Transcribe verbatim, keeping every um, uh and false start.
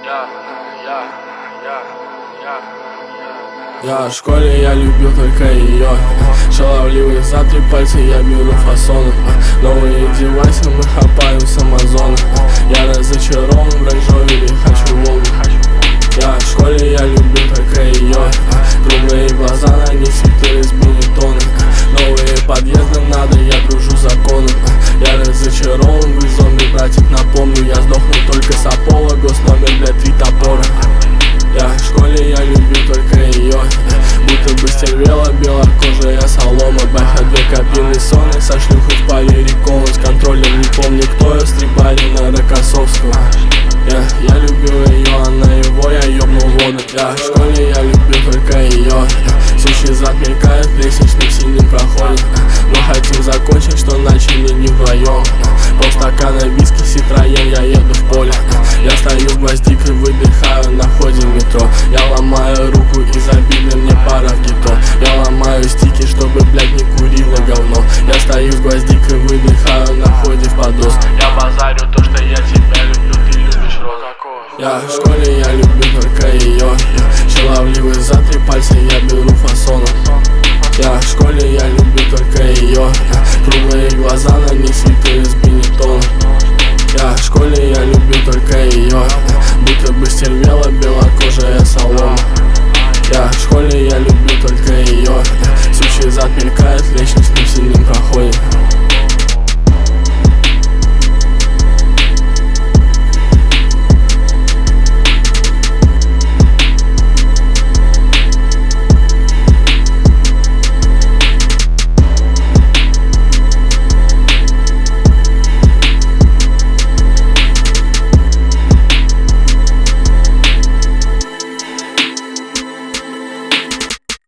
Я в школе, я любил только ее. Шаловливый за три пальца я беру фасоны. Новые девайсы мы хапаем с Амазона. Я разочарован в рейндж-ровере, хочу Волгу. Я в школе, я любил только ее. Круглые глаза, на них свитеры из бенетона. Новые подъезды надо, я дружу законом. Я разочарован, вы зомби, братик, напомню. Я сдохну только с Аполло, госномер для три топора. Я в школе, я любил только ее. Будто бы стервела белокожая солома. Бэха, две кабины соны, со шлюхой в паре рекон. С контролем не помню кто я, стрипарина Рокоссовского. Я, я любил ее, она его, я ёбнул воду. Я в школе, я любил только ее. Сущий зад мелькает в лестничном синем проходе. Мы хотим закончить, что начали не вдвоем. Полстакана виски, Ситроен, я еду в поле. Я стою с гвоздикой, выдыхаю на входе в метро. Я ломаю руку из обиды, мне пора в гетто. Я ломаю стики, чтобы, блядь, не курила говно. Я стою с гвоздикой, выдыхаю на входе в подос. Я базарю то, что я тебя люблю, ты любишь роза. Я в школе, я любил только ее. Шаловливый за три пальца я беру фасона. Я в школе, я любил только ее. Круглые глаза, на них свитеры из бенетона. Я в школе, я любил только ее. Будто бы стервела белокожая солома. Я в школе, я любил только ее. Сущий зад мелькает в лестничном синем проходе.